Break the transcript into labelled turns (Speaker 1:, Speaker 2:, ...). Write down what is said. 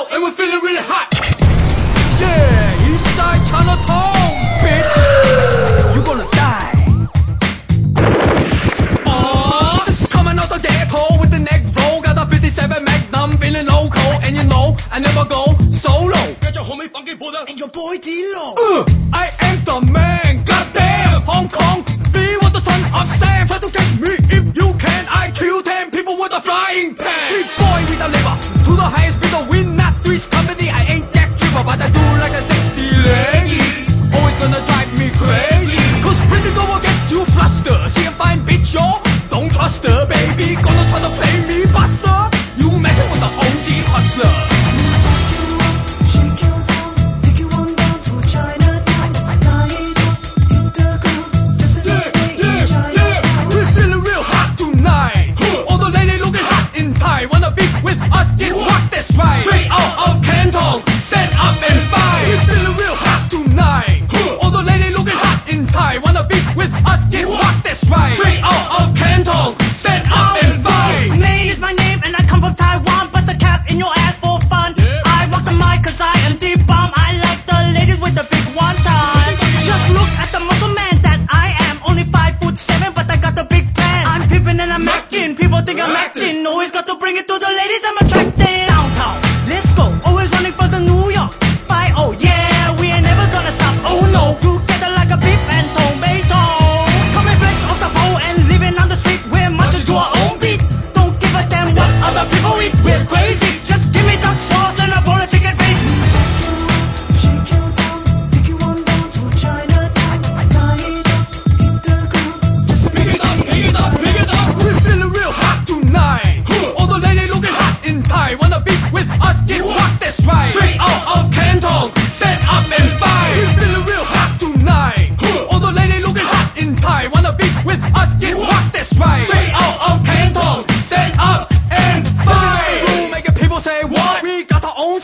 Speaker 1: and we're feeling really hot. Yeah, Eastside Chinatown, bitch. You gonna die. Just coming out the ghetto with the neck roll. Got a 57 Magnum, feeling local. And you know, I never go solo. Got your homie Funky Buddha and your boy D-Lo. I am the man, goddamn. Hong Kong, feel what the son of Sam. Try to catch me if you can. I kill 10 people with a frying pan. Big boy with a lever, to the highest bidder. Win not three's company. I ain't Jack Tripper, but I do like a sexy lady. Always gonna drive me crazy. Cause pretty girl will get you flustered. She a fine bitch, yo. Don't trust her, baby. Gonna try to play me, buster. You messing with the OG hustler. Right. Straight out of Canton, stand up and fight. We feeling real hot tonight. All the ladies looking hot in Thai. Wanna be with us, get hot, that's right. Straight out of Canton, stand up and fight.
Speaker 2: May is my name and I come from Taiwan. Bust a cap in your ass for fun. I rock the mic cause I am the bomb. I like the ladies with the big one time. Just look at the muscle man that I am. Only 5'7", but I got the big plan. I'm pimping and I'm acting. People think I'm acting. Always got to bring it to the ladies, I'm attracting.